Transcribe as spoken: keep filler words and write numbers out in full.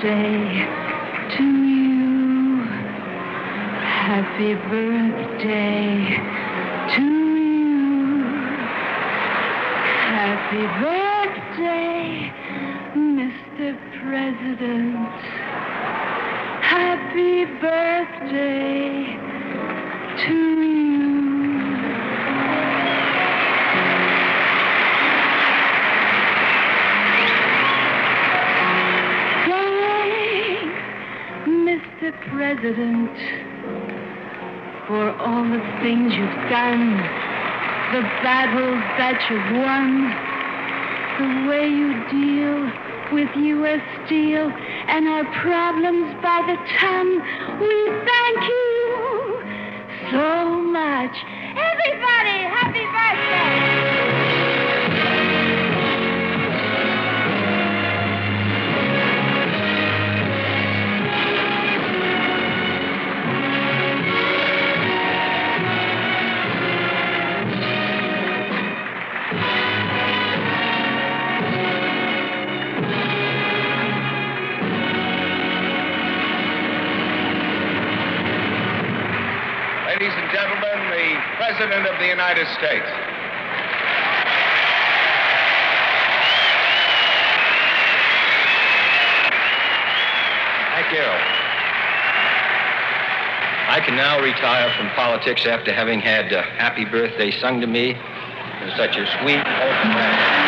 birthday to you. Happy birthday to you. Happy birthday, Mister President. Happy birthday to you. Mister President, for all the things you've done, the battles that you've won, the way you deal with U S Steel and our problems by the ton. We thank you so much. Everybody, happy birthday! Ladies and gentlemen, the President of the United States. Thank you. I can now retire from politics after having had uh, Happy Birthday sung to me in such a sweet, open manner.